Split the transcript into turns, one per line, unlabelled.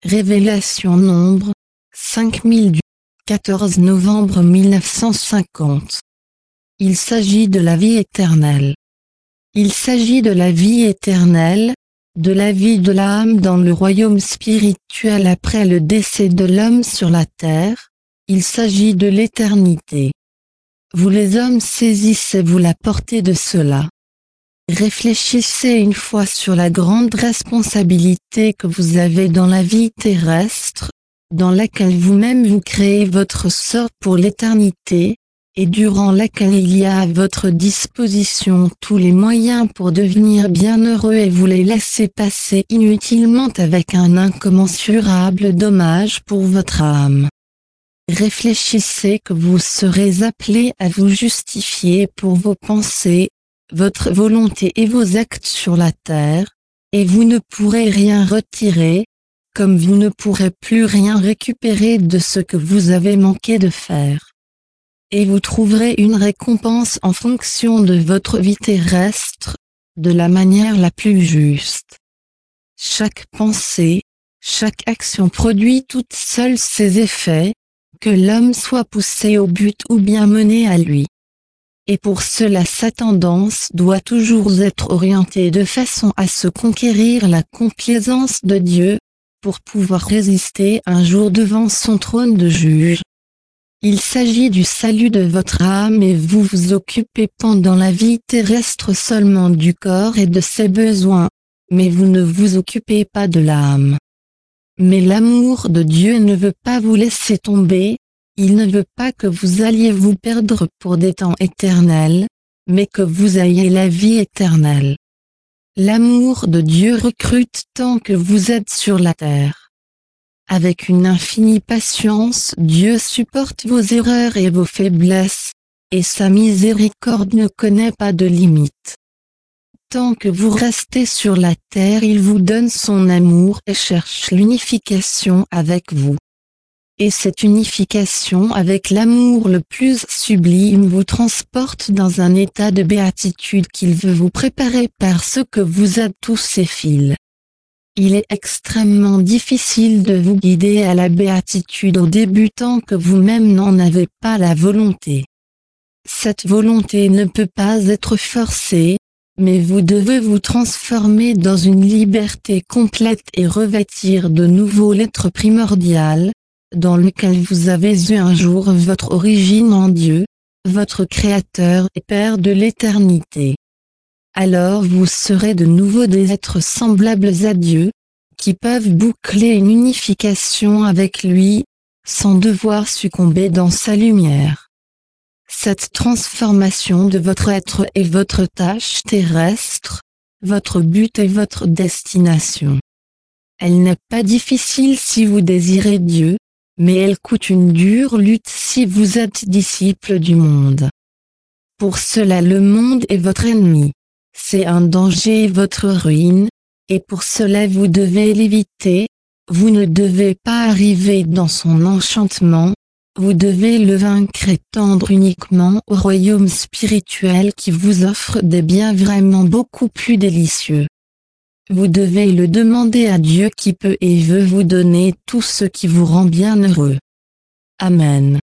Révélation Nombre 5000 du 14 novembre 1950. Il s'agit de la vie éternelle. Il s'agit de la vie éternelle, de la vie de l'âme dans le royaume spirituel après le décès de l'homme sur la terre. Il s'agit de l'éternité. Vous les hommes saisissez-vous la portée de cela? Réfléchissez une fois sur la grande responsabilité que vous avez dans la vie terrestre, dans laquelle vous-même vous créez votre sort pour l'éternité, et durant laquelle il y a à votre disposition tous les moyens pour devenir bienheureux et vous les laissez passer inutilement avec un incommensurable dommage pour votre âme. Réfléchissez que vous serez appelé à vous justifier pour vos pensées, votre volonté et vos actes sur la terre, et vous ne pourrez rien retirer, comme vous ne pourrez plus rien récupérer de ce que vous avez manqué de faire. Et vous trouverez une récompense en fonction de votre vie terrestre, de la manière la plus juste. Chaque pensée, chaque action produit toute seule ses effets, que l'homme soit poussé au but ou bien mené à lui. Et pour cela sa tendance doit toujours être orientée de façon à se conquérir la complaisance de Dieu, pour pouvoir résister un jour devant son trône de juge. Il s'agit du salut de votre âme et vous vous occupez pendant la vie terrestre seulement du corps et de ses besoins, mais vous ne vous occupez pas de l'âme. Mais l'amour de Dieu ne veut pas vous laisser tomber, il ne veut pas que vous alliez vous perdre pour des temps éternels, mais que vous ayez la vie éternelle. L'amour de Dieu recrute tant que vous êtes sur la terre. Avec une infinie patience, Dieu supporte vos erreurs et vos faiblesses, et sa miséricorde ne connaît pas de limite. Tant que vous restez sur la terre, il vous donne son amour et cherche l'unification avec vous. Et cette unification avec l'amour le plus sublime vous transporte dans un état de béatitude qu'il veut vous préparer parce que vous êtes tous ses fils. Il est extrêmement difficile de vous guider à la béatitude au début tant que vous-même n'en avez pas la volonté. Cette volonté ne peut pas être forcée, mais vous devez vous transformer dans une liberté complète et revêtir de nouveau l'être primordial, dans lequel vous avez eu un jour votre origine en Dieu, votre Créateur et Père de l'éternité. Alors vous serez de nouveau des êtres semblables à Dieu, qui peuvent boucler une unification avec lui, sans devoir succomber dans sa lumière. Cette transformation de votre être est votre tâche terrestre, votre but et votre destination. Elle n'est pas difficile si vous désirez Dieu, mais elle coûte une dure lutte si vous êtes disciple du monde. Pour cela le monde est votre ennemi. C'est un danger et votre ruine, et pour cela vous devez l'éviter, vous ne devez pas arriver dans son enchantement, vous devez le vaincre et tendre uniquement au royaume spirituel qui vous offre des biens vraiment beaucoup plus délicieux. Vous devez le demander à Dieu qui peut et veut vous donner tout ce qui vous rend bien heureux. Amen.